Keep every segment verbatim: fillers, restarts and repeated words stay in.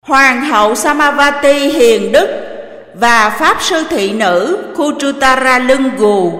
Hoàng hậu Samavati hiền đức và pháp sư thị nữ Khuchutara lưng gù.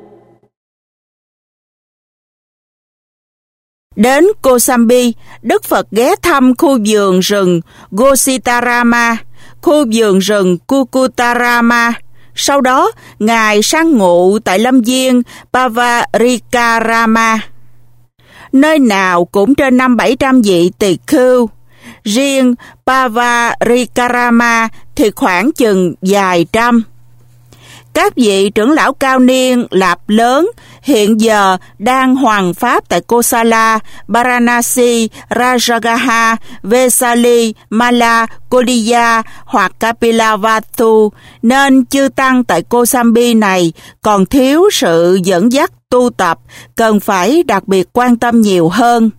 Đến Kosambi, Đức Phật ghé thăm khu vườn rừng Gositarama, khu vườn rừng Kukutarama. Sau đó, Ngài sang ngụ tại lâm viên Pavarikarama, nơi nào cũng trên năm bảy trăm vị tỳ khưu. Riêng Pavarikarama thì khoảng chừng vài trăm. Các vị trưởng lão cao niên lạp lớn hiện giờ đang hoằng pháp tại Kosala, Varanasi, Rajagaha, Vesali, Mala, Kodiya hoặc Kapilavatthu, nên chư tăng tại Kosambi này còn thiếu sự dẫn dắt tu tập, cần phải đặc biệt quan tâm nhiều hơn.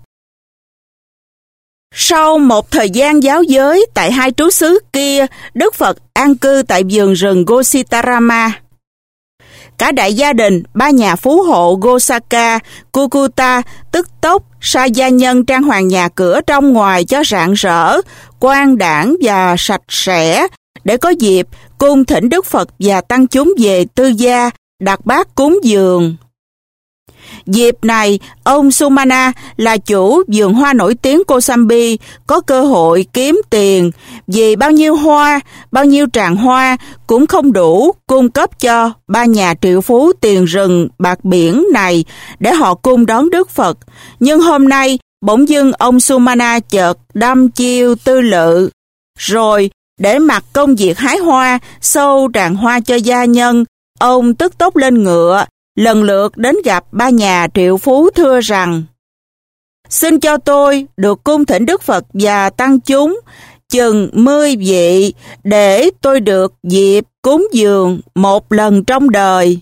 Sau một thời gian giáo giới tại hai trú xứ kia, Đức Phật an cư tại vườn rừng Gositarama. Cả đại gia đình, ba nhà phú hộ Gosaka, Kukuta, tức tốc, sa gia nhân trang hoàng nhà cửa trong ngoài cho rạng rỡ, quang đãng và sạch sẽ, để có dịp cung thỉnh Đức Phật và tăng chúng về tư gia, đặt bát cúng dường. Dịp này, ông Sumana là chủ vườn hoa nổi tiếng Kosambi có cơ hội kiếm tiền, vì bao nhiêu hoa, bao nhiêu tràng hoa cũng không đủ cung cấp cho ba nhà triệu phú tiền rừng bạc biển này để họ cung đón Đức Phật. Nhưng hôm nay, bỗng dưng ông Sumana chợt đâm chiêu tư lự, rồi để mặc công việc hái hoa, sâu tràng hoa cho gia nhân, ông tức tốc lên ngựa, lần lượt đến gặp ba nhà triệu phú thưa rằng: xin cho tôi được cung thỉnh Đức Phật và tăng chúng chừng mươi vị để tôi được dịp cúng dường một lần trong đời.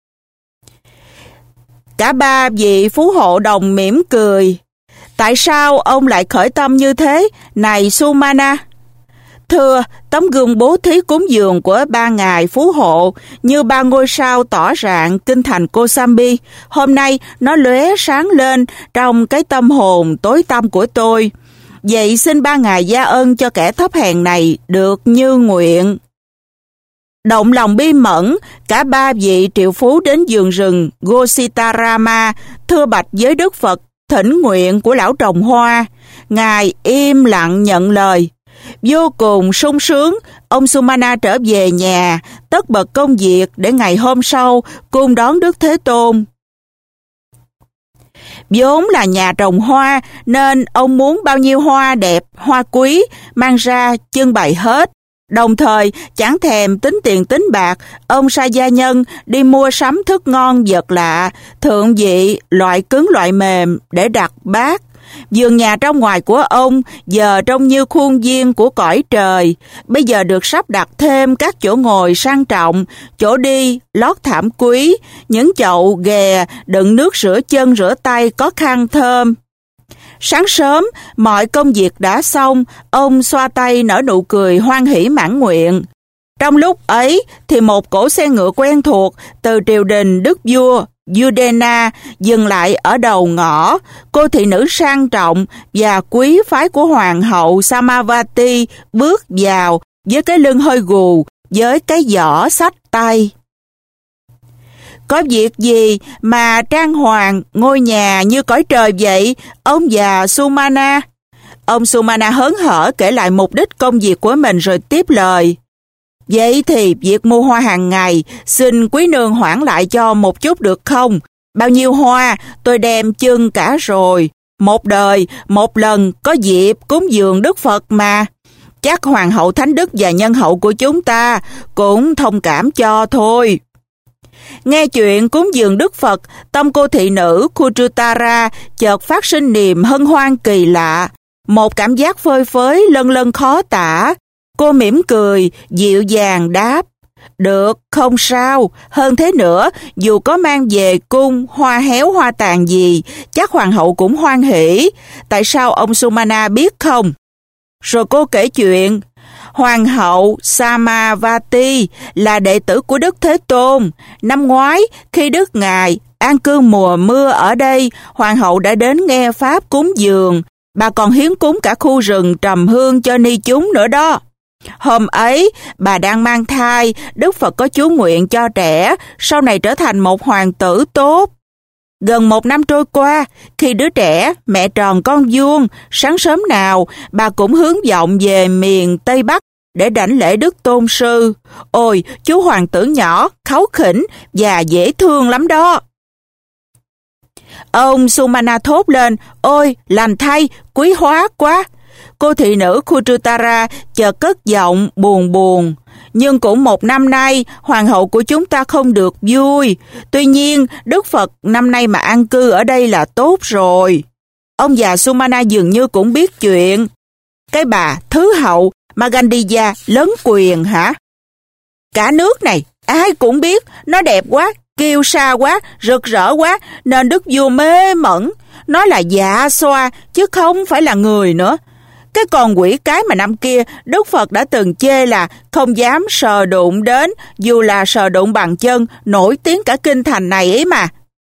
Cả ba vị phú hộ đồng mỉm cười. Tại sao ông lại khởi tâm như thế, này Sumana? Thưa, tấm gương bố thí cúng dường của ba ngài phú hộ như ba ngôi sao tỏ rạng kinh thành Kosambi, hôm nay nó lóe sáng lên trong cái tâm hồn tối tăm của tôi. Vậy xin ba ngài gia ân cho kẻ thấp hèn này được như nguyện. Động lòng bi mẫn, cả ba vị triệu phú đến vườn rừng Gositarama thưa bạch với Đức Phật thỉnh nguyện của lão trồng hoa. Ngài im lặng nhận lời. Vô cùng sung sướng, ông Sumana trở về nhà, tất bật công việc để ngày hôm sau cung đón Đức Thế Tôn. Vốn là nhà trồng hoa nên ông muốn bao nhiêu hoa đẹp, hoa quý mang ra trưng bày hết. Đồng thời chẳng thèm tính tiền tính bạc, ông sai gia nhân đi mua sắm thức ngon vật lạ, thượng vị, loại cứng loại mềm để đặt bát. Vườn nhà trong ngoài của ông giờ trông như khuôn viên của cõi trời, bây giờ được sắp đặt thêm các chỗ ngồi sang trọng, chỗ đi lót thảm quý, những chậu ghè đựng nước rửa chân rửa tay có khăn thơm. Sáng sớm, mọi công việc đã xong, ông xoa tay nở nụ cười hoan hỷ mãn nguyện. Trong lúc ấy thì một cỗ xe ngựa quen thuộc từ triều đình đức vua Udena dừng lại ở đầu ngõ. Cô thị nữ sang trọng và quý phái của hoàng hậu Samavati bước vào với cái lưng hơi gù, với cái giỏ xách tay. Có việc gì mà trang hoàng ngôi nhà như cõi trời vậy, ông già Sumana? Ông Sumana hớn hở kể lại mục đích công việc của mình rồi tiếp lời. Vậy thì việc mua hoa hàng ngày, xin quý nương hoãn lại cho một chút được không? Bao nhiêu hoa tôi đem chưng cả rồi. Một đời, một lần có dịp cúng dường Đức Phật mà. Chắc Hoàng hậu Thánh Đức và nhân hậu của chúng ta cũng thông cảm cho thôi. Nghe chuyện cúng dường Đức Phật, tâm cô thị nữ Khuchutara chợt phát sinh niềm hân hoan kỳ lạ. Một cảm giác phơi phới lân lân khó tả. Cô mỉm cười, dịu dàng đáp. Được, không sao. Hơn thế nữa, dù có mang về cung hoa héo hoa tàn gì, chắc hoàng hậu cũng hoan hỷ. Tại sao ông Sumana biết không? Rồi cô kể chuyện. Hoàng hậu Samavati là đệ tử của Đức Thế Tôn. Năm ngoái, khi Đức Ngài an cư mùa mưa ở đây, hoàng hậu đã đến nghe pháp cúng dường. Bà còn hiến cúng cả khu rừng trầm hương cho ni chúng nữa đó. Hôm ấy, bà đang mang thai, Đức Phật có chú nguyện cho trẻ sau này trở thành một hoàng tử tốt. Gần một năm trôi qua, khi đứa trẻ, mẹ tròn con vuông, sáng sớm nào, bà cũng hướng vọng về miền Tây Bắc để đảnh lễ Đức Tôn Sư. Ôi, chú hoàng tử nhỏ, kháu khỉnh và dễ thương lắm đó. Ông Sumana thốt lên, ôi, lành thay, quý hóa quá. Cô thị nữ Khutrutara chợt cất giọng buồn buồn. Nhưng cũng một năm nay, hoàng hậu của chúng ta không được vui. Tuy nhiên, Đức Phật năm nay mà an cư ở đây là tốt rồi. Ông già Sumana dường như cũng biết chuyện. Cái bà thứ hậu Magandiya lớn quyền hả? Cả nước này, ai cũng biết, nó đẹp quá, kiêu sa quá, rực rỡ quá, nên đức vua mê mẩn. Nó là dạ xoa, chứ không phải là người nữa. Cái con quỷ cái mà năm kia, Đức Phật đã từng chê là không dám sờ đụng đến, dù là sờ đụng bằng chân, nổi tiếng cả kinh thành này ấy mà.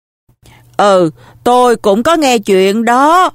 Ừ, tôi cũng có nghe chuyện đó.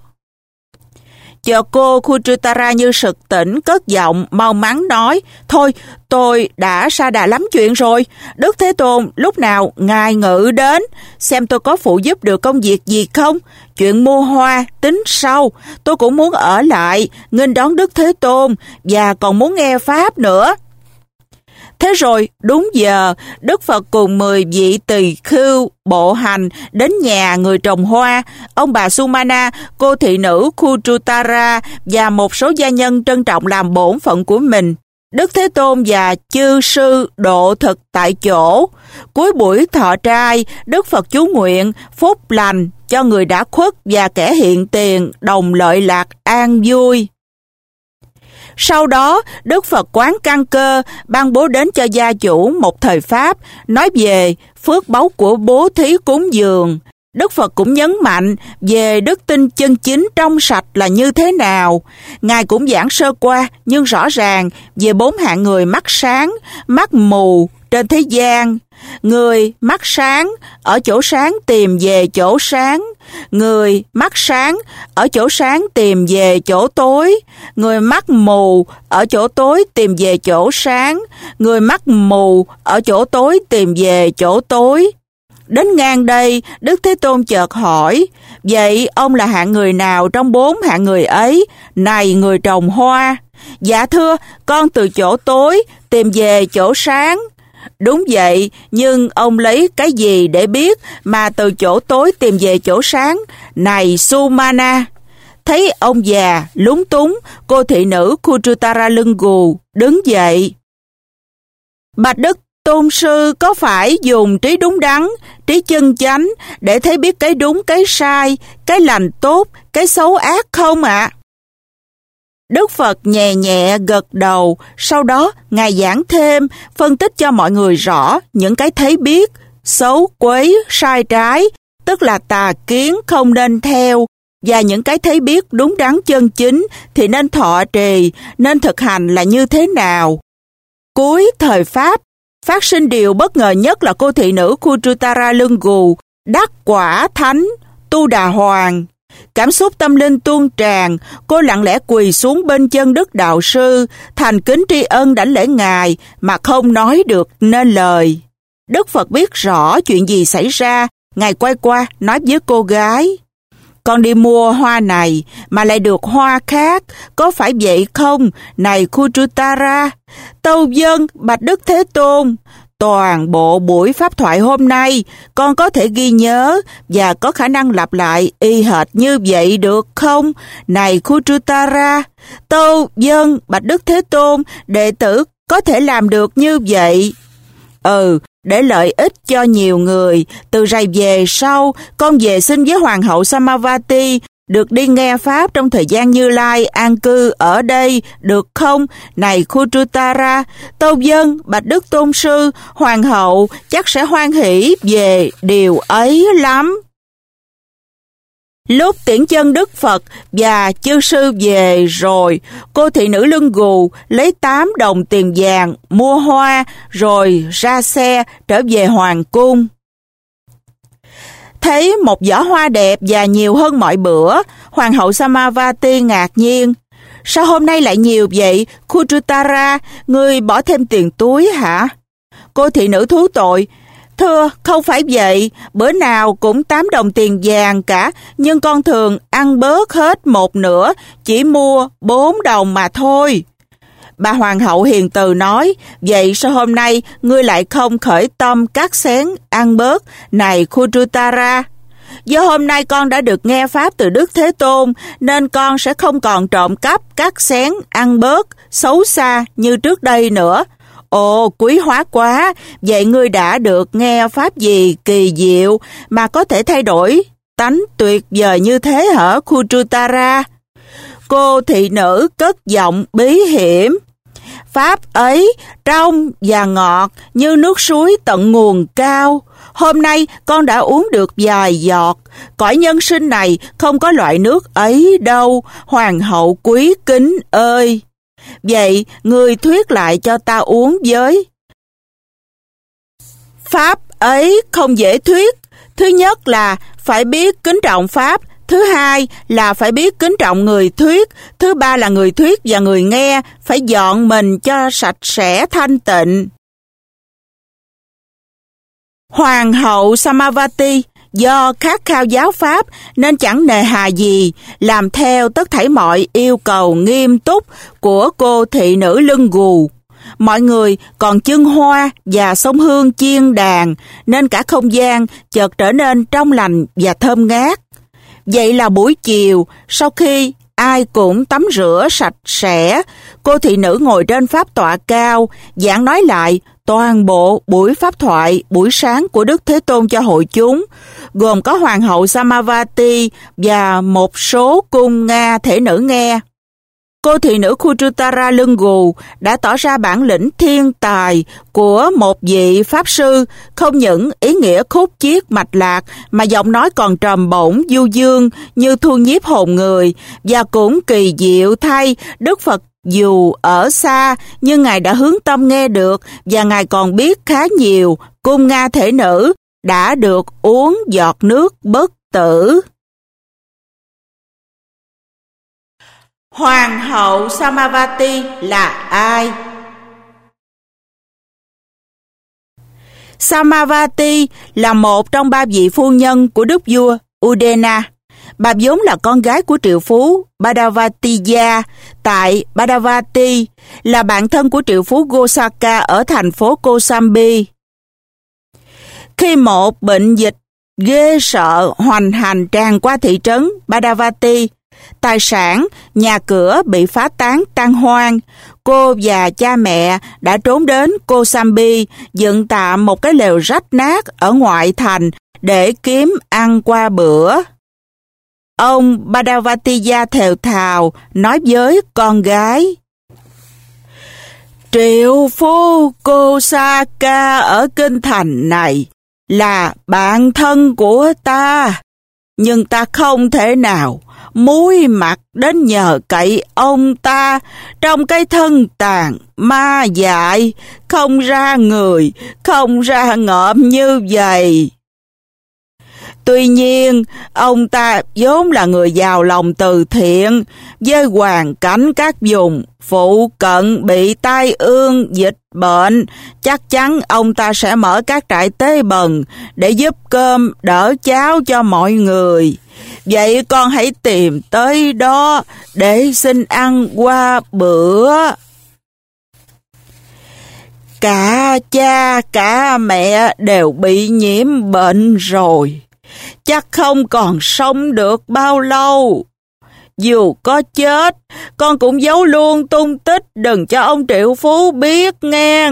Chờ cô Khutrutara như sực tỉnh, cất giọng, mau mắn nói, thôi, tôi đã sa đà lắm chuyện rồi. Đức Thế Tôn, lúc nào Ngài ngự đến, xem tôi có phụ giúp được công việc gì không? Chuyện mua hoa, tính sau, tôi cũng muốn ở lại, nghênh đón Đức Thế Tôn, và còn muốn nghe Pháp nữa. Thế rồi, đúng giờ, Đức Phật cùng mười vị tỳ khưu bộ hành đến nhà người trồng hoa, ông bà Sumana, cô thị nữ Khutrutara và một số gia nhân trân trọng làm bổn phận của mình. Đức Thế Tôn và chư sư độ thực tại chỗ. Cuối buổi thọ trai, Đức Phật chú nguyện phúc lành cho người đã khuất và kẻ hiện tiền đồng lợi lạc an vui. Sau đó, Đức Phật quán căn cơ, ban bố đến cho gia chủ một thời Pháp, nói về phước báu của bố thí cúng dường. Đức Phật cũng nhấn mạnh về đức tin chân chính trong sạch là như thế nào. Ngài cũng giảng sơ qua, nhưng rõ ràng về bốn hạng người mắt sáng, mắt mù trên thế gian. Người mắt sáng ở chỗ sáng tìm về chỗ sáng. Người mắt sáng ở chỗ sáng tìm về chỗ tối. Người mắt mù ở chỗ tối tìm về chỗ sáng. Người mắt mù ở chỗ tối tìm về chỗ tối. Đến ngang đây, Đức Thế Tôn chợt hỏi, vậy ông là hạng người nào trong bốn hạng người ấy? Này người trồng hoa. Dạ thưa, con từ chỗ tối tìm về chỗ sáng. Đúng vậy, nhưng ông lấy cái gì để biết mà từ chỗ tối tìm về chỗ sáng? Này Sumana. Thấy ông già lúng túng, cô thị nữ Khutrutara lưng gù đứng dậy. Bạch Đức Tôn Sư có phải dùng trí đúng đắn, trí chân chánh để thấy biết cái đúng, cái sai, cái lành tốt, cái xấu ác không ạ? À? Đức Phật nhẹ nhẹ gật đầu, sau đó Ngài giảng thêm, phân tích cho mọi người rõ những cái thấy biết, xấu, quấy, sai trái, tức là tà kiến không nên theo, và những cái thấy biết đúng đắn chân chính thì nên thọ trì, nên thực hành là như thế nào. Cuối thời Pháp, phát sinh điều bất ngờ nhất là cô thị nữ Khutrutara lưng gù, đắc quả thánh, tu đà hoàng. Cảm xúc tâm linh tuôn tràn, cô lặng lẽ quỳ xuống bên chân Đức Đạo Sư, thành kính tri ân đảnh lễ Ngài mà không nói được nên lời. Đức Phật biết rõ chuyện gì xảy ra, Ngài quay qua nói với cô gái, con đi mua hoa này mà lại được hoa khác, có phải vậy không, này Khutrutara? Tâu vâng, bạch Đức Thế Tôn. Toàn bộ buổi pháp thoại hôm nay, con có thể ghi nhớ và có khả năng lặp lại y hệt như vậy được không? Này Khutrutara, tâu vâng, bạch Đức Thế Tôn, đệ tử có thể làm được như vậy. Ừ, để lợi ích cho nhiều người, từ rày về sau, con về xin với Hoàng hậu Samavati, được đi nghe Pháp trong thời gian Như Lai an cư ở đây, được không? Này Khutrutara, tâu vâng, bạch Đức Tôn Sư, Hoàng hậu chắc sẽ hoan hỷ về điều ấy lắm. Lúc tiễn chân Đức Phật và chư sư về rồi, cô thị nữ lưng gù lấy tám đồng tiền vàng mua hoa rồi ra xe trở về hoàng cung. Thấy một giỏ hoa đẹp và nhiều hơn mọi bữa, Hoàng hậu Samavati ngạc nhiên. Sao hôm nay lại nhiều vậy, Khudrata, ngươi bỏ thêm tiền túi hả? Cô thị nữ thú tội. Thưa, không phải vậy, bữa nào cũng tám đồng tiền vàng cả, nhưng con thường ăn bớt hết một nửa, chỉ mua bốn đồng mà thôi. Bà hoàng hậu hiền từ nói, vậy sao hôm nay ngươi lại không khởi tâm cắt xén ăn bớt, này Khudrata? Do hôm nay con đã được nghe pháp từ Đức Thế Tôn, nên con sẽ không còn trộm cắp, cắt xén, ăn bớt, xấu xa như trước đây nữa. Ồ, quý hóa quá, vậy ngươi đã được nghe pháp gì kỳ diệu mà có thể thay đổi tánh tuyệt vời như thế hả, Khudrata? Cô thị nữ cất giọng bí hiểm. Pháp ấy trong và ngọt như nước suối tận nguồn cao. Hôm nay con đã uống được vài giọt. Cõi nhân sinh này không có loại nước ấy đâu, hoàng hậu quý kính ơi. Vậy người thuyết lại cho ta uống với. Pháp ấy không dễ thuyết. Thứ nhất là phải biết kính trọng Pháp. Thứ hai là phải biết kính trọng người thuyết. Thứ ba là người thuyết và người nghe phải dọn mình cho sạch sẽ thanh tịnh. Hoàng hậu Samavati do khát khao giáo pháp nên chẳng nề hà gì, làm theo tất thảy mọi yêu cầu nghiêm túc của cô thị nữ lưng gù. Mọi người còn chưng hoa và xông hương chiên đàn, nên cả không gian chợt trở nên trong lành và thơm ngát. Vậy là buổi chiều, sau khi ai cũng tắm rửa sạch sẽ, cô thị nữ ngồi trên pháp tọa cao, giảng nói lại toàn bộ buổi pháp thoại buổi sáng của Đức Thế Tôn cho hội chúng, gồm có Hoàng hậu Samavati và một số cung Nga thể nữ nghe. Cô thị nữ Khudrata lưng gù đã tỏ ra bản lĩnh thiên tài của một vị pháp sư, không những ý nghĩa khúc chiết mạch lạc mà giọng nói còn trầm bổng du dương như thu nhiếp hồn người, và cũng kỳ diệu thay, Đức Phật dù ở xa nhưng Ngài đã hướng tâm nghe được, và Ngài còn biết khá nhiều cung Nga thể nữ đã được uống giọt nước bất tử. Hoàng hậu Samavati là ai? Samavati là một trong ba vị phu nhân của đức vua Udena. Bà vốn là con gái của triệu phú Badavatiya tại Badavati, là bạn thân của triệu phú Gosaka ở thành phố Kosambi. Khi một bệnh dịch ghê sợ hoành hành tràn qua thị trấn Badavati, tài sản, nhà cửa bị phá tán tan hoang, cô và cha mẹ đã trốn đến Kosambi, dựng tạm một cái lều rách nát ở ngoại thành để kiếm ăn qua bữa. Ông Badavatiya thều thào nói với con gái: Triệu phú Kosaka ở kinh thành này là bạn thân của ta, nhưng ta không thể nào muối mặt đến nhờ cậy ông ta trong cái thân tàn ma dại, không ra người, không ra ngợm như vậy. Tuy nhiên, ông ta vốn là người giàu lòng từ thiện, với hoàn cảnh các vùng phụ cận bị tai ương, dịch bệnh, chắc chắn ông ta sẽ mở các trại tế bần để giúp cơm đỡ cháo cho mọi người. Vậy con hãy tìm tới đó để xin ăn qua bữa. Cả cha cả mẹ đều bị nhiễm bệnh rồi, chắc không còn sống được bao lâu. Dù có chết, con cũng giấu luôn tung tích, đừng cho ông triệu phú biết nghe.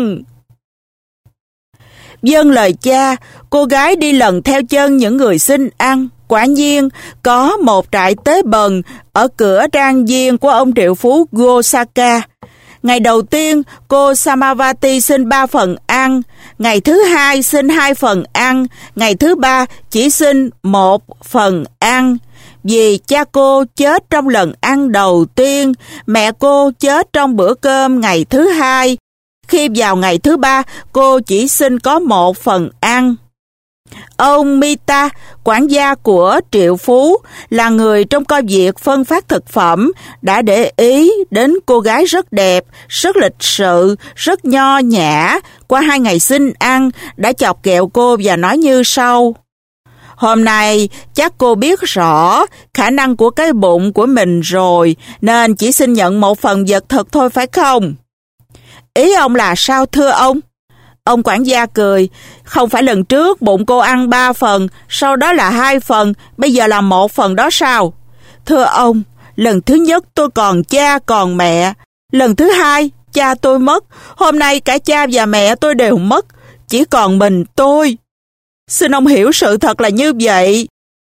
Vâng lời cha, cô gái đi lần theo chân những người xin ăn. Quả nhiên, có một trại tế bần ở cửa trang viên của ông triệu phú Gosaka. Ngày đầu tiên, cô Samavati xin ba phần ăn. Ngày thứ hai xin hai phần ăn. Ngày thứ ba chỉ xin một phần ăn. Vì cha cô chết trong lần ăn đầu tiên, mẹ cô chết trong bữa cơm ngày thứ hai. Khi vào ngày thứ ba, cô chỉ xin có một phần ăn. Ông Mita, quản gia của Triệu Phú, là người trong coi việc phân phát thực phẩm, đã để ý đến cô gái rất đẹp, rất lịch sự, rất nho nhã. Qua hai ngày xin ăn, đã chọc ghẹo cô và nói như sau: Hôm nay chắc cô biết rõ khả năng của cái bụng của mình rồi, nên chỉ xin nhận một phần vật thực thôi phải không? Ý ông là sao thưa ông? Ông quản gia cười. Không phải lần trước bụng cô ăn ba phần, sau đó là hai phần, bây giờ là một phần đó sao? Thưa ông, lần thứ nhất tôi còn cha còn mẹ, lần thứ hai cha tôi mất, hôm nay cả cha và mẹ tôi đều mất, chỉ còn mình tôi. Xin ông hiểu sự thật là như vậy.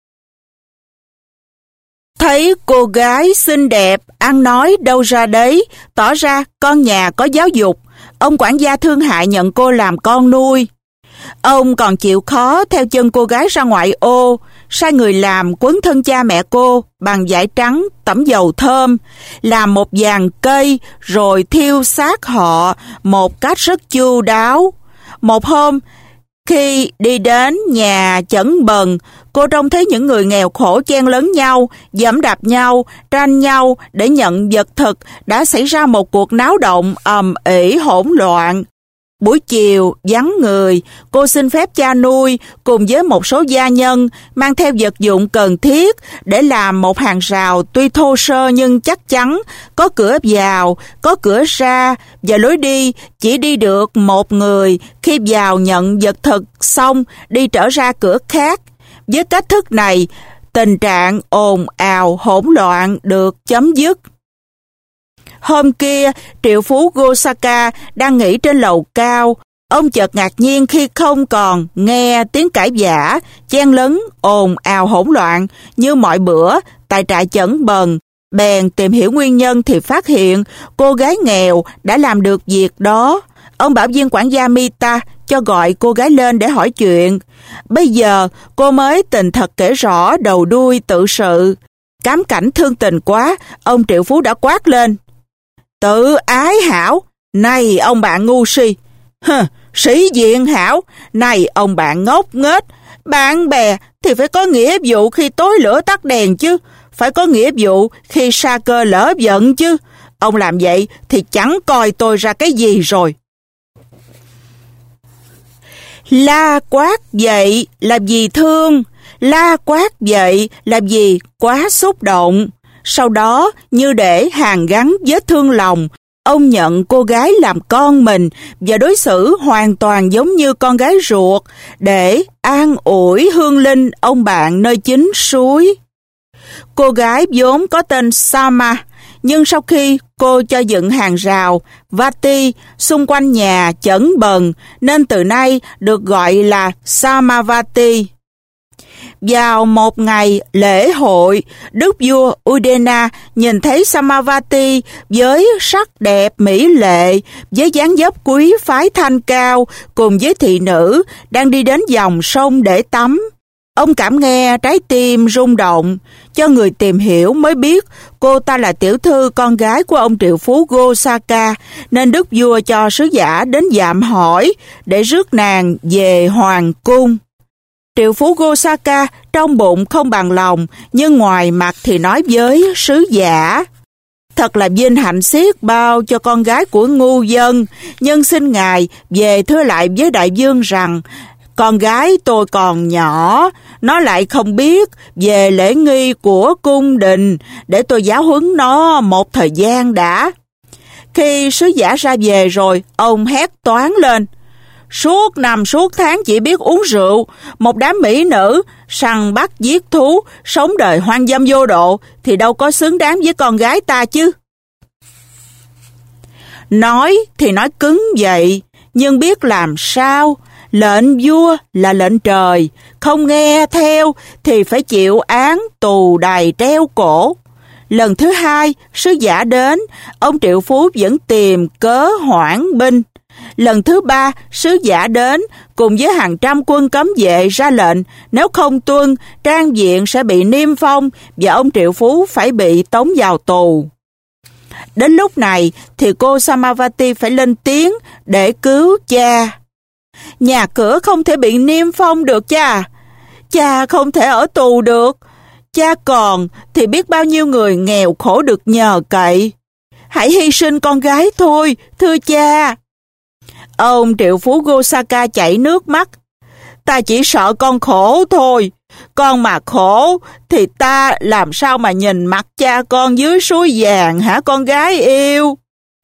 Thấy cô gái xinh đẹp, ăn nói đâu ra đấy, tỏ ra con nhà có giáo dục, ông quản gia thương hại nhận cô làm con nuôi. Ông còn chịu khó theo chân cô gái ra ngoại ô, sai người làm quấn thân cha mẹ cô bằng vải trắng tẩm dầu thơm, làm một dàn cây rồi thiêu xác họ một cách rất chu đáo. Một hôm, khi đi đến nhà Chẩn Bần, cô trông thấy những người nghèo khổ chen lấn nhau, giẫm đạp nhau, tranh nhau để nhận vật thực. Đã xảy ra một cuộc náo động ầm ĩ hỗn loạn. Buổi chiều, vắng người, cô xin phép cha nuôi cùng với một số gia nhân mang theo vật dụng cần thiết để làm một hàng rào tuy thô sơ nhưng chắc chắn, có cửa vào, có cửa ra, và lối đi chỉ đi được một người, khi vào nhận vật thực xong đi trở ra cửa khác. Với cách thức này, tình trạng ồn ào hỗn loạn được chấm dứt. Hôm kia, triệu phú Gosaka đang nghỉ trên lầu cao. Ông chợt ngạc nhiên khi không còn nghe tiếng cãi vã, chen lấn, ồn ào hỗn loạn như mọi bữa tại trại Chẩn Bần. Bèn tìm hiểu nguyên nhân thì phát hiện cô gái nghèo đã làm được việc đó. Ông bảo viên quản gia Mita cho gọi cô gái lên để hỏi chuyện. Bây giờ cô mới tình thật kể rõ đầu đuôi tự sự. Cám cảnh thương tình quá, ông triệu phú đã quát lên: Tự ái hảo, này ông bạn ngu si. Hừ, sĩ diện hảo, này ông bạn ngốc nghếch. Bạn bè thì phải có nghĩa vụ khi tối lửa tắt đèn chứ, phải có nghĩa vụ khi sa cơ lỡ giận chứ. Ông làm vậy thì chẳng coi tôi ra cái gì rồi. La quát vậy là vì thương, la quát vậy là vì quá xúc động. Sau đó, như để hàn gắn vết thương lòng, ông nhận cô gái làm con mình và đối xử hoàn toàn giống như con gái ruột để an ủi hương linh ông bạn nơi chính suối. Cô gái vốn có tên Sama, nhưng sau khi cô cho dựng hàng rào Vati xung quanh nhà Chẩn Bần, nên từ nay được gọi là Samavati. Vào một ngày lễ hội, đức vua Udena nhìn thấy Samavati với sắc đẹp mỹ lệ, với dáng dấp quý phái thanh cao, cùng với thị nữ đang đi đến dòng sông để tắm. Ông cảm nghe trái tim rung động, cho người tìm hiểu mới biết cô ta là tiểu thư con gái của ông triệu phú Gosaka, nên đức vua cho sứ giả đến dạm hỏi để rước nàng về hoàng cung. Triệu phú Gosaka trong bụng không bằng lòng, nhưng ngoài mặt thì nói với sứ giả: Thật là vinh hạnh xiết bao cho con gái của ngu dân, nhưng xin ngài về thưa lại với đại vương rằng con gái tôi còn nhỏ, nó lại không biết về lễ nghi của cung đình, để tôi giáo huấn nó một thời gian đã. Khi sứ giả ra về rồi, ông hét toáng lên: Suốt năm suốt tháng chỉ biết uống rượu, một đám mỹ nữ săn bắt giết thú, sống đời hoang dâm vô độ thì đâu có xứng đáng với con gái ta chứ. Nói thì nói cứng vậy, nhưng biết làm sao. Lệnh vua là lệnh trời, không nghe theo thì phải chịu án tù đày treo cổ. Lần thứ hai, sứ giả đến, ông triệu phú vẫn tìm cớ hoãn binh. Lần thứ ba, sứ giả đến cùng với hàng trăm quân cấm vệ ra lệnh, nếu không tuân, trang viện sẽ bị niêm phong và ông triệu phú phải bị tống vào tù. Đến lúc này thì cô Samavati phải lên tiếng để cứu cha. Nhà cửa không thể bị niêm phong được cha. Cha không thể ở tù được. Cha còn thì biết bao nhiêu người nghèo khổ được nhờ cậy. Hãy hy sinh con gái thôi, thưa cha. Ông triệu phú Gosaka chảy nước mắt. Ta chỉ sợ con khổ thôi. Con mà khổ thì ta làm sao mà nhìn mặt cha con dưới suối vàng hả con gái yêu?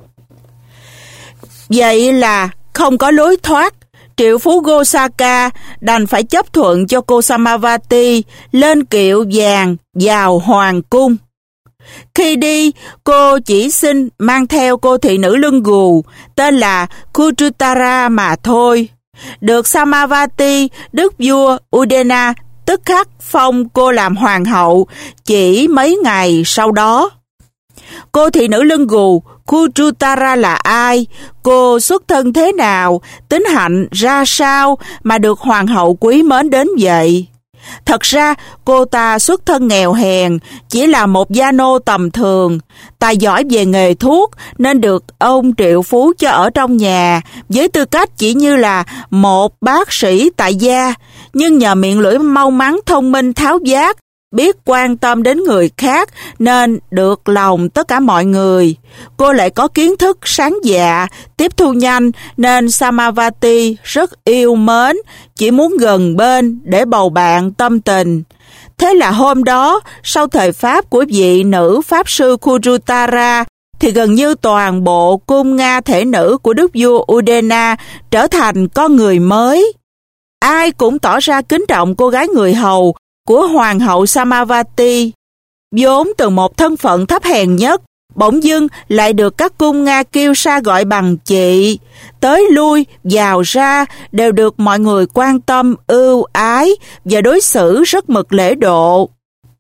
Vậy là không có lối thoát. Triệu phú Gosaka đành phải chấp thuận cho cô Samavati lên kiệu vàng vào hoàng cung. Khi đi, cô chỉ xin mang theo cô thị nữ lưng gù tên là Khudrata mà thôi. Được Samavati, đức vua Udena tức khắc phong cô làm hoàng hậu chỉ mấy ngày sau đó. Cô thị nữ lưng gù Khudrata là ai? Cô xuất thân thế nào? Tính hạnh ra sao mà được hoàng hậu quý mến đến vậy? Thật ra cô ta xuất thân nghèo hèn, chỉ là một gia nô tầm thường. Tài giỏi về nghề thuốc nên được ông triệu phú cho ở trong nhà với tư cách chỉ như là một bác sĩ tại gia. Nhưng nhờ miệng lưỡi mau mắn, thông minh, tháo vát, biết quan tâm đến người khác nên được lòng tất cả mọi người. Cô lại có kiến thức sáng dạ, tiếp thu nhanh nên Samavati rất yêu mến, chỉ muốn gần bên để bầu bạn tâm tình. Thế là hôm đó, sau thời pháp của vị nữ pháp sư Khudrata, thì gần như toàn bộ cung Nga thể nữ của đức vua Udena trở thành con người mới. Ai cũng tỏ ra kính trọng cô gái người hầu của hoàng hậu Samavati, vốn từ một thân phận thấp hèn nhất, bỗng dưng lại được các cung Nga kiêu sa gọi bằng chị. Tới lui, vào ra đều được mọi người quan tâm, ưu ái và đối xử rất mực lễ độ.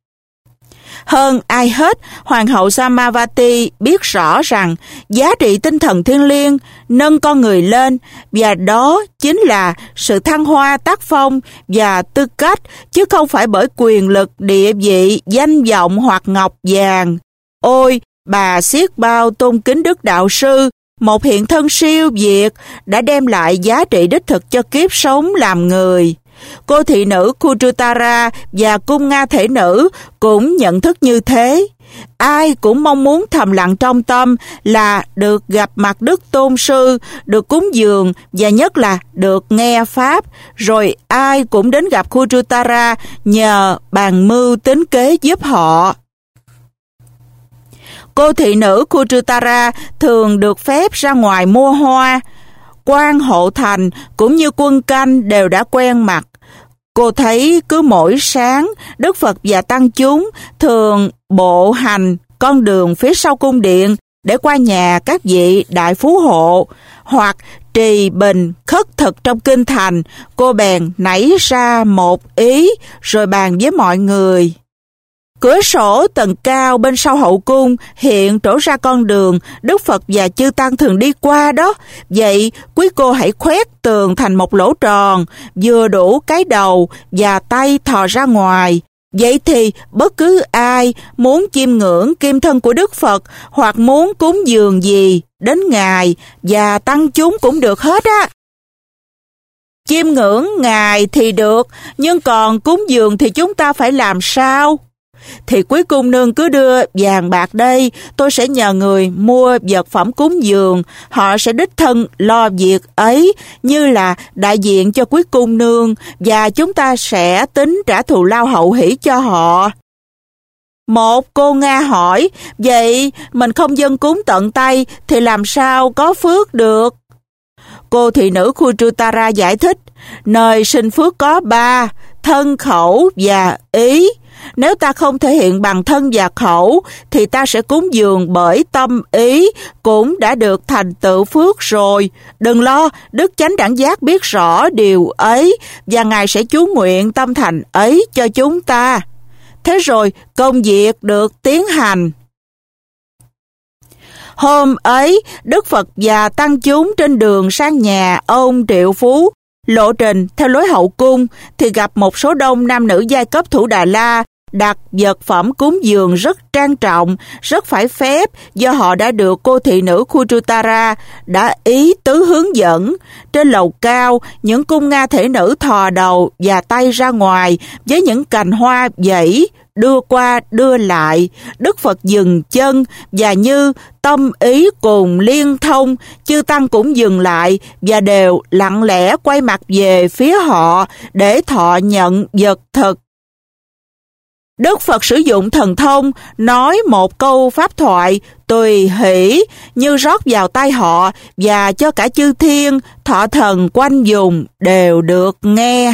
Hơn ai hết, hoàng hậu Samavati biết rõ rằng giá trị tinh thần thiêng liêng nâng con người lên, và đó chính là sự thăng hoa tác phong và tư cách, chứ không phải bởi quyền lực, địa vị, danh vọng hoặc ngọc vàng. Ôi, bà xiết bao tôn kính đức đạo sư, một hiện thân siêu việt đã đem lại giá trị đích thực cho kiếp sống làm người. Cô thị nữ Khudrata và cung Nga thể nữ cũng nhận thức như thế. Ai cũng mong muốn thầm lặng trong tâm là được gặp mặt đức tôn sư, được cúng dường và nhất là được nghe pháp. Rồi ai cũng đến gặp Khudrata nhờ bàn mưu tính kế giúp họ. Cô thị nữ Khudrata thường được phép ra ngoài mua hoa. Quan hộ thành cũng như quân canh đều đã quen mặt. Cô thấy cứ mỗi sáng, Đức Phật và tăng chúng thường bộ hành con đường phía sau cung điện để qua nhà các vị đại phú hộ, hoặc trì bình khất thực trong kinh thành. Cô bèn nảy ra một ý rồi bàn với mọi người. Cửa sổ tầng cao bên sau hậu cung hiện trổ ra con đường Đức Phật và chư tăng thường đi qua đó. Vậy quý cô hãy khoét tường thành một lỗ tròn, vừa đủ cái đầu và tay thò ra ngoài. Vậy thì bất cứ ai muốn chiêm ngưỡng kim thân của Đức Phật hoặc muốn cúng dường gì đến Ngài và tăng chúng cũng được hết á. Chiêm ngưỡng Ngài thì được, nhưng còn cúng dường thì chúng ta phải làm sao? Thì quý cung nương cứ đưa vàng bạc đây, tôi sẽ nhờ người mua vật phẩm cúng dường, họ sẽ đích thân lo việc ấy như là đại diện cho quý cung nương, và chúng ta sẽ tính trả thù lao hậu hỷ cho họ. Một cô Nga hỏi, vậy mình không dâng cúng tận tay thì làm sao có phước được? Cô thị nữ Khudrata giải thích, nơi sinh phước có ba, thân, khẩu và ý. Nếu ta không thể hiện bằng thân và khẩu, thì ta sẽ cúng dường bởi tâm ý, cũng đã được thành tựu phước rồi. Đừng lo, Đức Chánh Đẳng Giác biết rõ điều ấy, và Ngài sẽ chú nguyện tâm thành ấy cho chúng ta. Thế rồi, công việc được tiến hành. Hôm ấy, Đức Phật và tăng chúng trên đường sang nhà ông triệu phú, lộ trình theo lối hậu cung, thì gặp một số đông nam nữ giai cấp Thủ Đà La đặt vật phẩm cúng dường rất trang trọng, rất phải phép do họ đã được cô thị nữ Khudrata đã ý tứ hướng dẫn. Trên lầu cao, những cung Nga thể nữ thò đầu và tay ra ngoài với những cành hoa vẫy, đưa qua đưa lại. Đức Phật dừng chân và như tâm ý cùng liên thông, chư tăng cũng dừng lại và đều lặng lẽ quay mặt về phía họ để thọ nhận vật thực. Đức Phật sử dụng thần thông nói một câu pháp thoại tùy hỷ như rót vào tai họ và cho cả chư thiên thọ thần quanh vùng đều được nghe.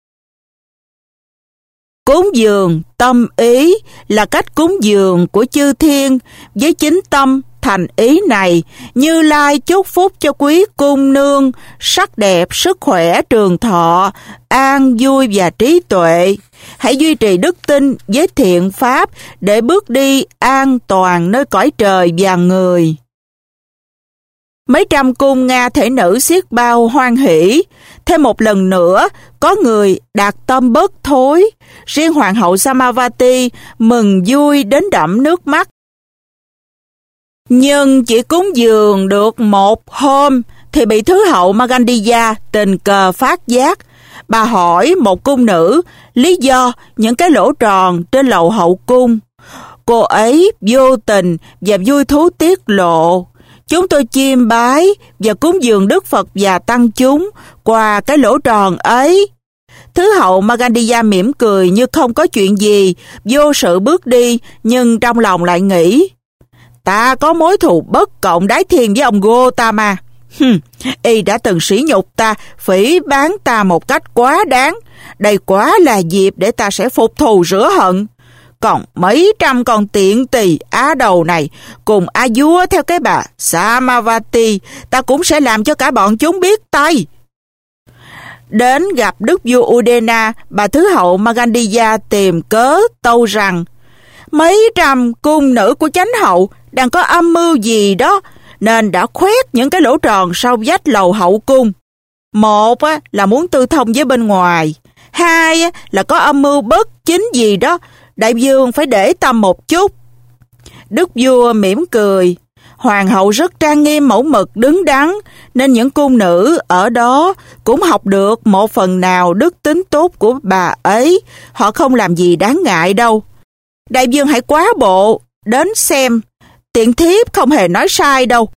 Cúng dường tâm ý là cách cúng dường của chư thiên. Với chính tâm thành ý này, Như Lai chúc phúc cho quý cung nương sắc đẹp, sức khỏe, trường thọ, an vui và trí tuệ. Hãy duy trì đức tin với thiện pháp để bước đi an toàn nơi cõi trời và người. Mấy trăm cung Nga thể nữ xiết bao hoan hỷ. Thêm một lần nữa, có người đạt tâm bất thối. Riêng Hoàng hậu Samavati mừng vui đến đẫm nước mắt. Nhưng chỉ cúng dường được một hôm thì bị Thứ hậu Magandiya tình cờ phát giác. Bà hỏi một cung nữ lý do những cái lỗ tròn trên lầu hậu cung. Cô ấy vô tình và vui thú tiết lộ: chúng tôi chiêm bái và cúng dường Đức Phật và tăng chúng qua cái lỗ tròn ấy. Thứ hậu Magandiya mỉm cười như không có chuyện gì, vô sự bước đi, nhưng trong lòng lại nghĩ: ta có mối thù bất cộng đái thiên với ông Gotama. Hừm, y đã từng sỉ nhục ta, phỉ báng ta một cách quá đáng. Đây quá là dịp để ta sẽ phục thù rửa hận. Còn mấy trăm con tiện tỳ á đầu này cùng a vua theo cái bà Samavati, ta cũng sẽ làm cho cả bọn chúng biết tay. Đến gặp đức vua Udena, bà Thứ hậu Magandiya tìm cớ tâu rằng mấy trăm cung nữ của chánh hậu đang có âm mưu gì đó nên đã khoét những cái lỗ tròn sau vách lầu hậu cung. Một là muốn tư thông với bên ngoài, hai là có âm mưu bất chính gì đó, đại vương phải để tâm một chút. Đức vua mỉm cười. Hoàng hậu rất trang nghiêm mẫu mực đứng đắn, nên những cung nữ ở đó cũng học được một phần nào đức tính tốt của bà ấy. Họ không làm gì đáng ngại đâu. Đại vương hãy quá bộ, đến xem, tiện thiếp không hề nói sai đâu.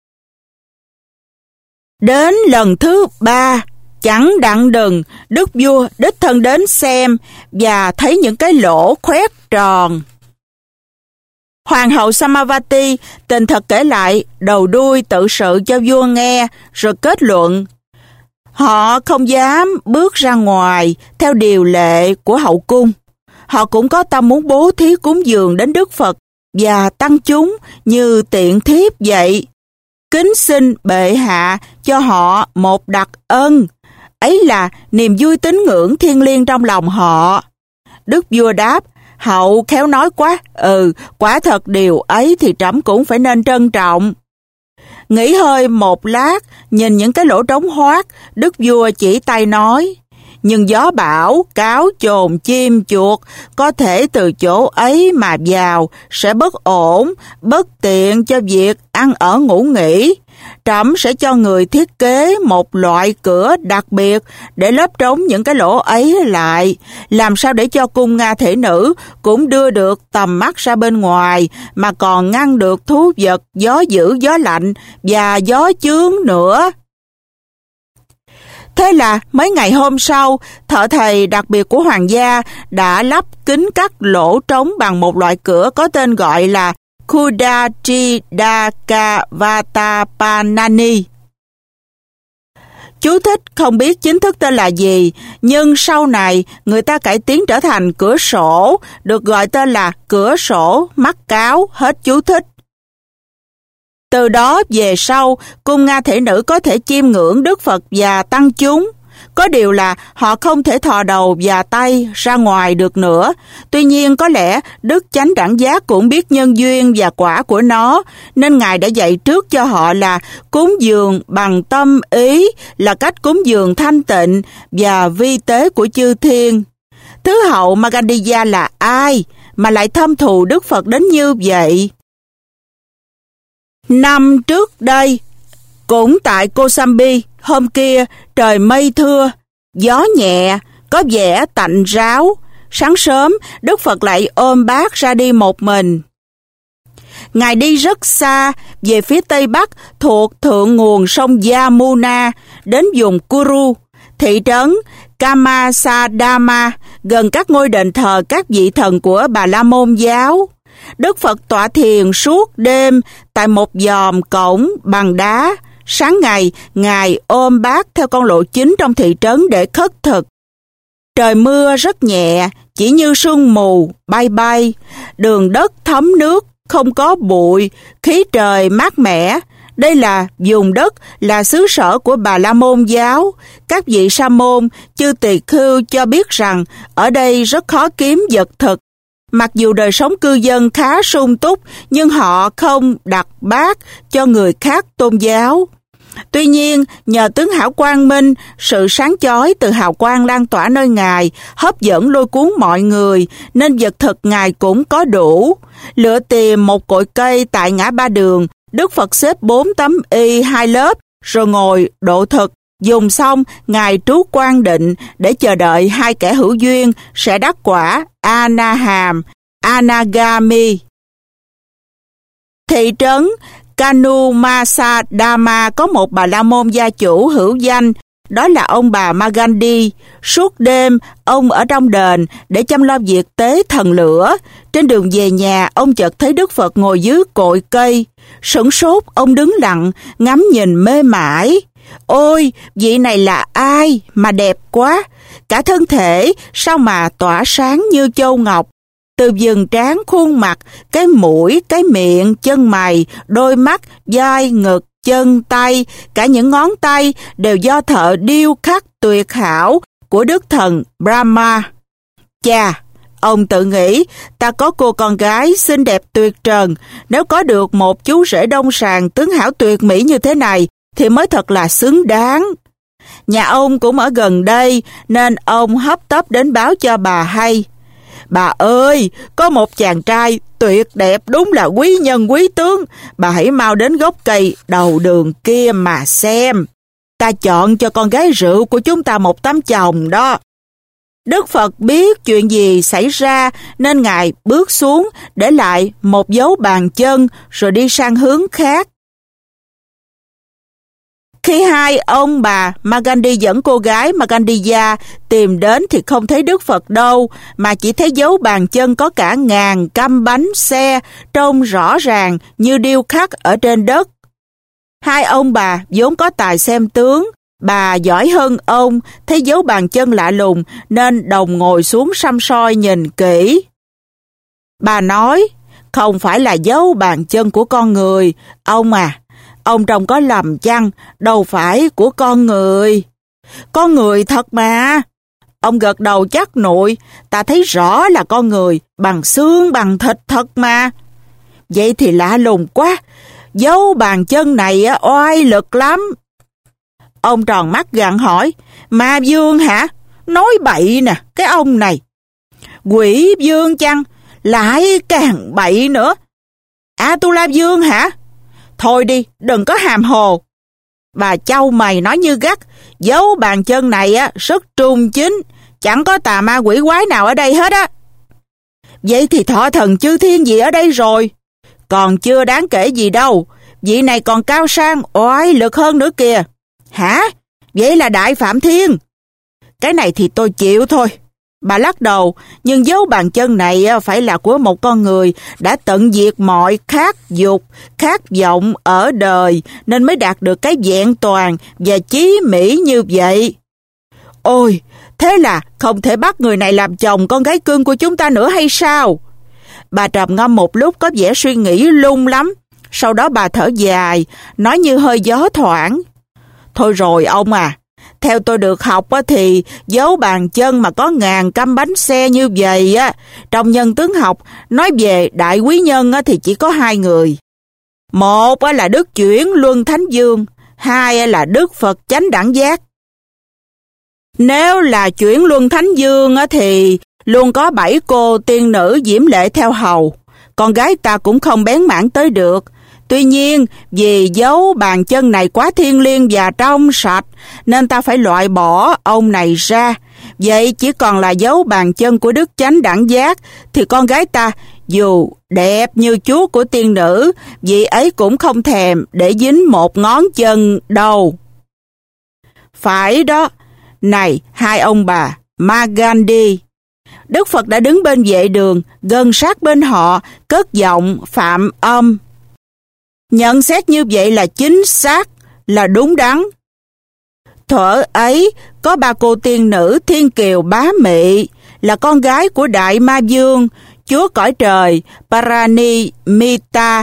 Đến lần thứ ba, chẳng đặng đừng, đức vua đích thân đến xem và thấy những cái lỗ khoét tròn. Hoàng hậu Samavati tình thật kể lại đầu đuôi tự sự cho vua nghe, rồi kết luận: họ không dám bước ra ngoài theo điều lệ của hậu cung. Họ cũng có tâm muốn bố thí cúng dường đến Đức Phật và tăng chúng như tiện thiếp vậy. Kính xin bệ hạ cho họ một đặc ân, ấy là niềm vui tín ngưỡng thiêng liêng trong lòng họ. Đức vua đáp: hậu khéo nói quá, ừ, quả thật điều ấy thì trẫm cũng phải nên trân trọng. Nghĩ hơi một lát, nhìn những cái lỗ trống hoác, đức vua chỉ tay nói: nhưng gió bão, cáo chồn, chim chuột có thể từ chỗ ấy mà vào, sẽ bất ổn, bất tiện cho việc ăn ở ngủ nghỉ. Trẫm sẽ cho người thiết kế một loại cửa đặc biệt để lấp trống những cái lỗ ấy lại, làm sao để cho cung Nga thể nữ cũng đưa được tầm mắt ra bên ngoài, mà còn ngăn được thú vật, gió dữ, gió lạnh và gió chướng nữa. Thế là mấy ngày hôm sau, thợ thầy đặc biệt của hoàng gia đã lắp kính cắt lỗ trống bằng một loại cửa có tên gọi là Kudachidakavatapanani. Chú thích không biết chính thức tên là gì, nhưng sau này người ta cải tiến trở thành cửa sổ, được gọi tên là cửa sổ mắt cáo, hết chú thích. Từ đó về sau, cung Nga thể nữ có thể chiêm ngưỡng Đức Phật và tăng chúng. Có điều là họ không thể thò đầu và tay ra ngoài được nữa. Tuy nhiên có lẽ Đức Chánh Đẳng Giác cũng biết nhân duyên và quả của nó, nên Ngài đã dạy trước cho họ là cúng dường bằng tâm ý là cách cúng dường thanh tịnh và vi tế của chư thiên. Thứ hậu Magandiya là ai? mà lại thâm thù Đức Phật đến như vậy? Năm trước đây, cũng tại Kosambi, hôm kia trời mây thưa, gió nhẹ, có vẻ tạnh ráo. Sáng sớm, Đức Phật lại ôm bác ra đi một mình. Ngài đi rất xa, về phía tây bắc thuộc thượng nguồn sông Yamuna, đến vùng Kuru, thị trấn Kamasadama, gần các ngôi đền thờ các vị thần của Bà La Môn giáo. Đức Phật tọa thiền suốt đêm tại một giòm cổng bằng đá. Sáng ngày, Ngài ôm bác theo con lộ chính trong thị trấn để khất thực. Trời mưa rất nhẹ, chỉ như sương mù, bay bay. Đường đất thấm nước, không có bụi, khí trời mát mẻ. Đây là vùng đất, là xứ sở của Bà La Môn giáo. Các vị sa môn, chư tỳ khưu cho biết rằng ở đây rất khó kiếm vật thực. Mặc dù đời sống cư dân khá sung túc, nhưng họ không đặt bát cho người khác tôn giáo. Tuy nhiên, nhờ tướng hảo quang minh, sự sáng chói từ hào quang lan tỏa nơi Ngài, hấp dẫn lôi cuốn mọi người, nên vật thực Ngài cũng có đủ. Lựa tìm một cội cây tại ngã ba đường, Đức Phật xếp bốn tấm y hai lớp, rồi ngồi độ thực. Dùng xong, Ngài trú quan định để chờ đợi hai kẻ hữu duyên sẽ đắc quả Anaham, Anagami. Thị trấn Kanumasadama có một Bà La Môn gia chủ hữu danh, đó là ông bà Magandi. Suốt đêm, ông ở trong đền để chăm lo việc tế thần lửa. Trên đường về nhà, ông chợt thấy Đức Phật ngồi dưới cội cây. Sửng sốt, ông đứng lặng, ngắm nhìn mê mải. Ôi, vị này là ai mà đẹp quá! Cả thân thể sao mà tỏa sáng như châu ngọc. Từ vầng trán, khuôn mặt, cái mũi, cái miệng, chân mày, đôi mắt, vai, ngực, chân, tay, cả những ngón tay đều do thợ điêu khắc tuyệt hảo của đức thần Brahma. Chà, ông tự nghĩ, ta có cô con gái xinh đẹp tuyệt trần, nếu có được một chú rể đông sàng tướng hảo tuyệt mỹ như thế này, thì mới thật là xứng đáng. Nhà ông cũng ở gần đây, nên ông hấp tấp đến báo cho bà hay. Bà ơi, có một chàng trai tuyệt đẹp, đúng là quý nhân quý tướng. Bà hãy mau đến gốc cây đầu đường kia mà xem. Ta chọn cho con gái rượu của chúng ta một tấm chồng đó. Đức Phật biết chuyện gì xảy ra nên Ngài bước xuống để lại một dấu bàn chân rồi đi sang hướng khác. Khi hai ông bà Magandi dẫn cô gái Magandiya tìm đến thì không thấy Đức Phật đâu, mà chỉ thấy dấu bàn chân có cả ngàn căm bánh xe trông rõ ràng như điêu khắc ở trên đất. Hai ông bà vốn có tài xem tướng, bà giỏi hơn ông, thấy dấu bàn chân lạ lùng nên đồng ngồi xuống săm soi nhìn kỹ. Bà nói, không phải là dấu bàn chân của con người, ông à. Ông trông có lầm chăng, đâu phải của con người. Con người thật mà. Ông gật đầu chắc nội, ta thấy rõ là con người, bằng xương bằng thịt thật mà. Vậy thì lạ lùng quá, dấu bàn chân này oai lực lắm. Ông tròn mắt gặng hỏi, Ma Vương hả? Nói bậy nè, cái ông này. Quỷ vương chăng? Lại càng bậy nữa. Atula Vương hả? Thôi đi, đừng có hàm hồ. Bà chau mày nói như gắt, dấu bàn chân này á rất trung chính, chẳng có tà ma quỷ quái nào ở đây hết á. Vậy thì thọ thần chư thiên gì ở đây rồi? Còn chưa đáng kể gì đâu, vị này còn cao sang, oai lực hơn nữa kìa. Hả? Vậy là Đại Phạm Thiên. Cái này thì tôi chịu thôi. Bà lắc đầu, nhưng dấu bàn chân này phải là của một con người đã tận diệt mọi khát dục, khát vọng ở đời nên mới đạt được cái vẹn toàn và chí mỹ như vậy. Ôi, thế là không thể bắt người này làm chồng con gái cưng của chúng ta nữa hay sao? Bà trầm ngâm một lúc có vẻ suy nghĩ lung lắm. Sau đó bà thở dài, nói như hơi gió thoảng. Thôi rồi ông à, theo tôi được học thì dấu bàn chân mà có ngàn căm bánh xe như vậy á, trong nhân tướng học nói về đại quý nhân thì chỉ có hai người. Một là Đức Chuyển Luân Thánh Dương, hai là Đức Phật Chánh Đẳng Giác. Nếu là Chuyển Luân Thánh Dương thì Luôn có bảy cô tiên nữ diễm lệ theo hầu. Con gái ta cũng không bén mảng tới được. Tuy nhiên, vì dấu bàn chân này quá thiêng liêng và trong sạch, nên ta phải loại bỏ ông này ra. Vậy chỉ còn là dấu bàn chân của Đức Chánh Đẳng Giác, thì con gái ta, dù đẹp như chúa của tiên nữ, vị ấy cũng không thèm để dính một ngón chân đâu. Phải đó. Này, hai ông bà, Magandhi. Đức Phật đã đứng bên vệ đường, gần sát bên họ, cất giọng phạm âm. Nhận xét như vậy là chính xác, là đúng đắn. Thuở ấy, có ba cô tiên nữ Thiên Kiều Bá Mị, là con gái của Đại Ma Vương, chúa cõi trời Parani Mita.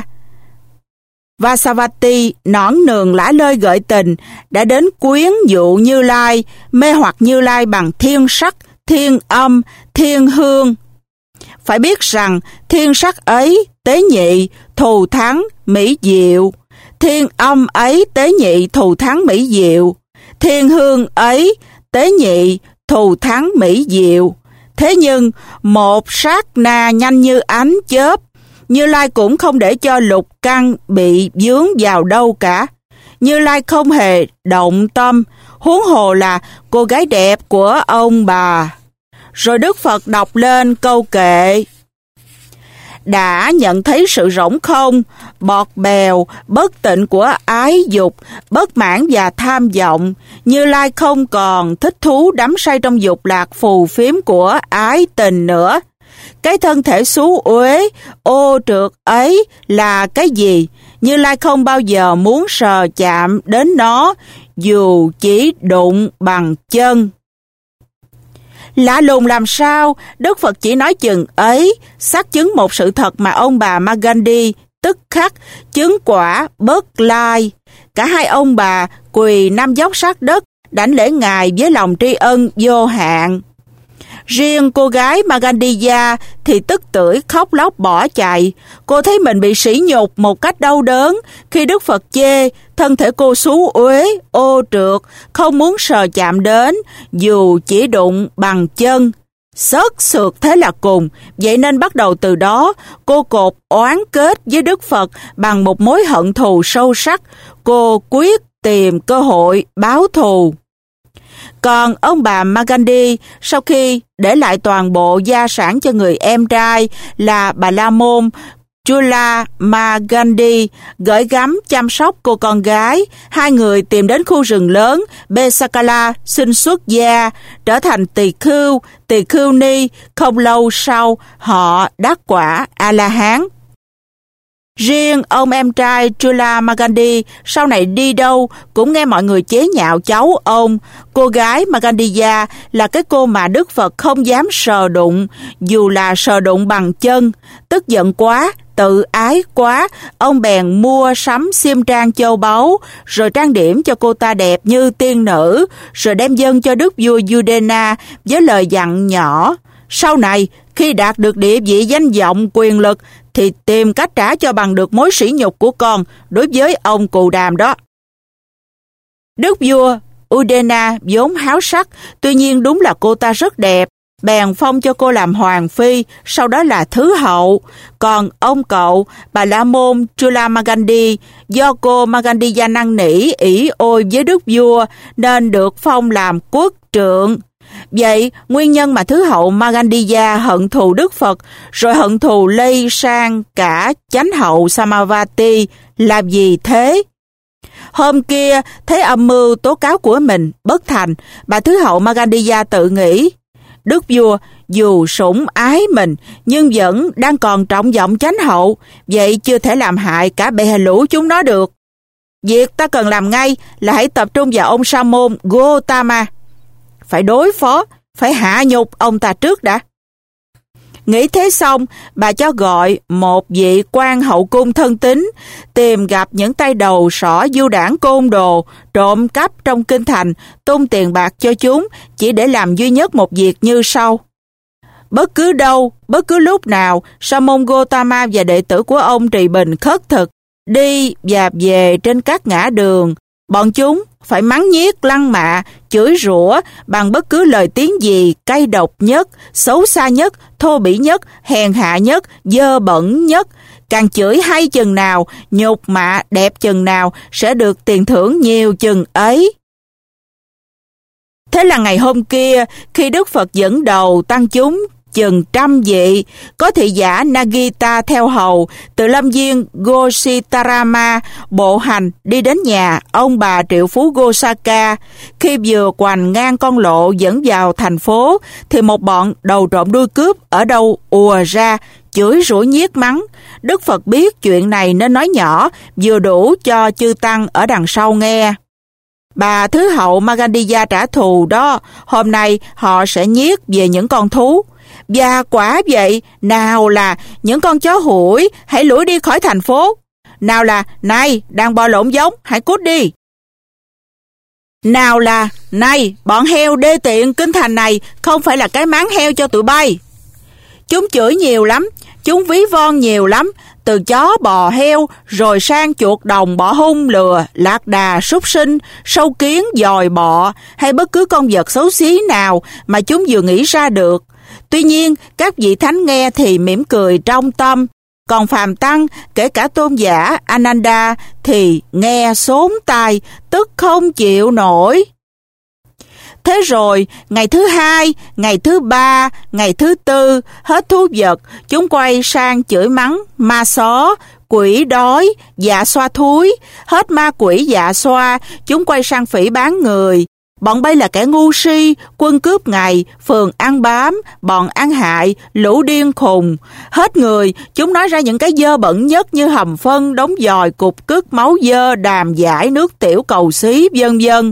Vasavati, nõn nường lả lơi gợi tình, đã đến quyến dụ Như Lai, mê hoặc Như Lai bằng thiên sắc, thiên âm, thiên hương. Phải biết rằng thiên sắc ấy tế nhị, thù thắng, mỹ diệu. Thiên âm ấy tế nhị, thù thắng, mỹ diệu. Thiên hương ấy tế nhị, thù thắng, mỹ diệu. Thế nhưng, một sát na nhanh như ánh chớp, Như Lai cũng không để cho lục căn bị vướng vào đâu cả. Như Lai không hề động tâm, huống hồ là cô gái đẹp của ông bà. Rồi Đức Phật đọc lên câu kệ. Đã nhận thấy sự rỗng không, bọt bèo, bất tịnh của ái dục, bất mãn và tham vọng, Như Lai không còn thích thú đắm say trong dục lạc phù phiếm của ái tình nữa. Cái thân thể xú uế, ô trượt ấy là cái gì? Như Lai không bao giờ muốn sờ chạm đến nó, dù chỉ đụng bằng chân. Lạ lùng làm sao, Đức Phật chỉ nói chừng ấy, xác chứng một sự thật mà ông bà Magandhi tức khắc chứng quả bất lai. Cả hai ông bà quỳ năm dốc sát đất, đảnh lễ Ngài với lòng tri ân vô hạn. Riêng cô gái Magandhiya thì tức tưởi khóc lóc bỏ chạy. Cô thấy mình bị sỉ nhục một cách đau đớn khi Đức Phật chê thân thể cô xú uế, ô trượt, không muốn sờ chạm đến, dù chỉ đụng bằng chân. Xớt xược thế là cùng, vậy nên bắt đầu từ đó, cô cột oán kết với Đức Phật bằng một mối hận thù sâu sắc. Cô quyết tìm cơ hội báo thù. Còn ông bà Magandhi, sau khi để lại toàn bộ gia sản cho người em trai là Bà La Môn Chula Magandhi, gửi gắm chăm sóc cô con gái, hai người tìm đến khu rừng lớn Besakala xin xuất gia, trở thành tỳ khưu, tỳ khưu ni. Không lâu sau, họ đắc quả A-la-hán. Riêng ông em trai Chula Magandhi sau này đi đâu cũng nghe mọi người chế nhạo cháu ông. Cô gái Magandhiya là cái cô mà Đức Phật không dám sờ đụng, dù là sờ đụng bằng chân. Tức giận quá, tự ái quá, ông bèn mua sắm xiêm trang châu báu, rồi trang điểm cho cô ta đẹp như tiên nữ, rồi đem dâng cho đức vua Udena với lời dặn nhỏ. Sau này, khi đạt được địa vị danh vọng quyền lực, thì tìm cách trả cho bằng được mối sỉ nhục của con đối với ông Cù Đàm đó. Đức vua Udena vốn háo sắc, tuy nhiên đúng là cô ta rất đẹp, bèn phong cho cô làm hoàng phi, sau đó là thứ hậu. Còn ông cậu, Bà La Môn Chula Magandhi, do cô Magandhiya năn nỉ ỷ ôi với đức vua nên được phong làm quốc trượng. Vậy, nguyên nhân mà thứ hậu Magandhiya hận thù Đức Phật, rồi hận thù lây sang cả chánh hậu Samavati là gì thế? Hôm kia, thấy âm mưu tố cáo của mình bất thành, bà thứ hậu Magandhiya tự nghĩ, đức vua dù sủng ái mình, nhưng vẫn đang còn trọng vọng chánh hậu, vậy chưa thể làm hại cả bè lũ chúng nó được. Việc ta cần làm ngay là hãy tập trung vào ông sa môn Gotama. Phải đối phó, phải hạ nhục ông ta trước đã. Nghĩ thế xong, bà cho gọi một vị quan hậu cung thân tín, tìm gặp những tay đầu sỏ du đảng côn đồ, trộm cắp trong kinh thành, tung tiền bạc cho chúng, chỉ để làm duy nhất một việc như sau. Bất cứ đâu, bất cứ lúc nào, Sa môn Gotama và đệ tử của ông trì bình khất thực, đi và về trên các ngã đường, Bọn chúng phải mắng nhiếc lăng mạ, chửi rủa bằng bất cứ lời tiếng gì cay độc nhất, xấu xa nhất, thô bỉ nhất, hèn hạ nhất, dơ bẩn nhất. Càng chửi hay chừng nào, nhục mạ đẹp chừng nào sẽ được tiền thưởng nhiều chừng ấy. Thế là ngày hôm kia, khi Đức Phật dẫn đầu tăng chúng chừng trăm vị, có thị giả Nagita theo hầu, từ lâm viên Gositarama bộ hành đi đến nhà ông bà triệu phú Gosaka. Khi vừa quành ngang con lộ dẫn vào thành phố, thì một bọn đầu trộm đuôi cướp ở đâu ùa ra, chửi rủa nhiếc mắng. Đức Phật biết chuyện này nên nói nhỏ, vừa đủ cho chư tăng ở đằng sau nghe. Bà Thứ Hậu Magandiya trả thù đó, hôm nay họ sẽ nhiếc về những con thú. Và quả vậy, nào là những con chó hủi, hãy lủi đi khỏi thành phố. Nào là, này, đàn bò lộn giống, hãy cút đi. Nào là, này, bọn heo đê tiện, kinh thành này không phải là cái máng heo cho tụi bay. Chúng chửi nhiều lắm, chúng ví von nhiều lắm, từ chó bò heo, rồi sang chuột đồng bọ hung lừa, lạc đà súc sinh, sâu kiến dòi bọ, hay bất cứ con vật xấu xí nào mà chúng vừa nghĩ ra được. Tuy nhiên, các vị thánh nghe thì mỉm cười trong tâm, còn phàm tăng, kể cả tôn giả Ananda, thì nghe xốn tai, tức không chịu nổi. Thế rồi, ngày thứ hai, ngày thứ ba, ngày thứ tư, hết thú vật, chúng quay sang chửi mắng ma xó, quỷ đói, dạ xoa thúi. Hết ma quỷ dạ xoa, chúng quay sang phỉ báng người. Bọn bay là kẻ ngu si, quân cướp ngày, phường ăn bám, bọn ăn hại, lũ điên khùng. Hết người, chúng nói ra những cái dơ bẩn nhất như hầm phân, đống dòi, cục cứt, máu dơ, đàm giải, nước tiểu, cầu xí, vân vân.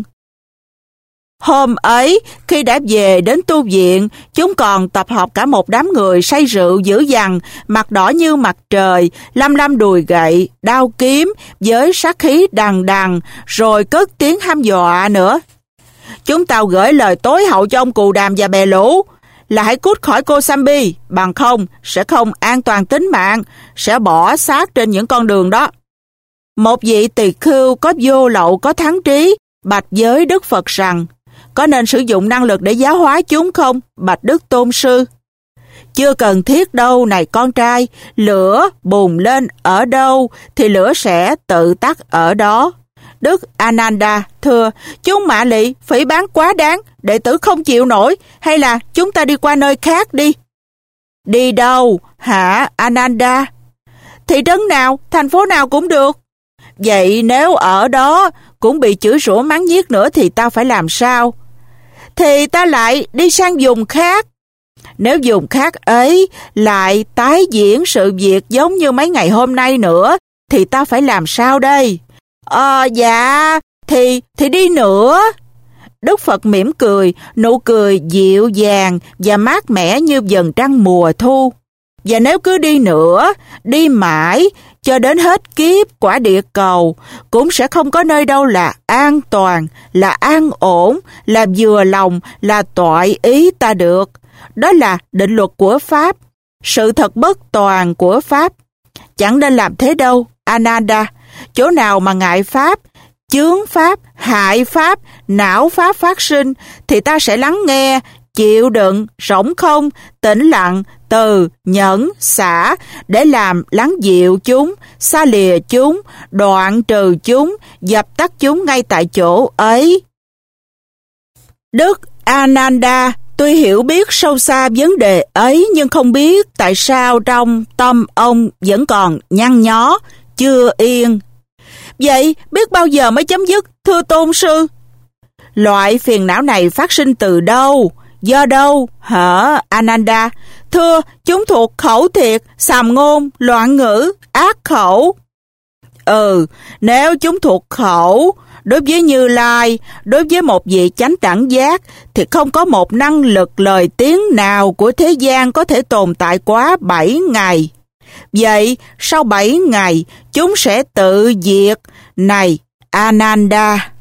Hôm ấy, khi đã về đến tu viện, chúng còn tập hợp cả một đám người say rượu dữ dằn, mặt đỏ như mặt trời, lăm lăm đùi gậy, đao kiếm, với sát khí đằng đằng, rồi cất tiếng hăm dọa nữa. Chúng tao gửi lời tối hậu cho ông Cù Đàm và bè lũ, là hãy cút khỏi Kosambi, bằng không sẽ không an toàn tính mạng, sẽ bỏ xác trên những con đường đó. Một vị tỳ khưu có vô lậu có thắng trí, bạch với Đức Phật rằng, có nên sử dụng năng lực để giáo hóa chúng không, bạch Đức Tôn Sư? Chưa cần thiết đâu này con trai, lửa bùng lên ở đâu thì lửa sẽ tự tắt ở đó. Đức Ananda thưa, chúng mạ lị, phỉ báng quá đáng, đệ tử không chịu nổi, hay là chúng ta đi qua nơi khác đi? Đi đâu, hả Ananda? Thị trấn nào, thành phố nào cũng được. Vậy nếu ở đó cũng bị chửi rủa mắng nhiếc nữa thì ta phải làm sao? Thì ta lại đi sang vùng khác. Nếu vùng khác ấy lại tái diễn sự việc giống như mấy ngày hôm nay nữa, thì ta phải làm sao đây? Ờ, dạ, thì, thì đi nữa. Đức Phật mỉm cười, nụ cười dịu dàng và mát mẻ như vầng trăng mùa thu. Và nếu cứ đi nữa, đi mãi, cho đến hết kiếp quả địa cầu, cũng sẽ không có nơi đâu là an toàn, là an ổn, là vừa lòng, là toại ý ta được. Đó là định luật của Pháp, sự thật bất toàn của Pháp. Chẳng nên làm thế đâu, Ananda. Chỗ nào mà ngại Pháp, chướng Pháp, hại Pháp, não Pháp phát sinh, thì ta sẽ lắng nghe, chịu đựng, rỗng không, tĩnh lặng, từ, nhẫn, xả, để làm lắng dịu chúng, xa lìa chúng, đoạn trừ chúng, dập tắt chúng ngay tại chỗ ấy. Đức Ananda tuy hiểu biết sâu xa vấn đề ấy, nhưng không biết tại sao trong tâm ông vẫn còn nhăn nhó, chưa yên. Vậy biết bao giờ mới chấm dứt, thưa Tôn Sư? Loại phiền não này phát sinh từ đâu? Do đâu, hả Ananda? Thưa, chúng thuộc khẩu thiệt, sàm ngôn, loạn ngữ, ác khẩu. Ừ, nếu chúng thuộc khẩu, đối với Như Lai, đối với một vị chánh đẳng giác, thì không có một năng lực lời tiếng nào của thế gian có thể tồn tại quá bảy ngày. Vậy, sau bảy ngày, chúng sẽ tự diệt. Này, Ananda!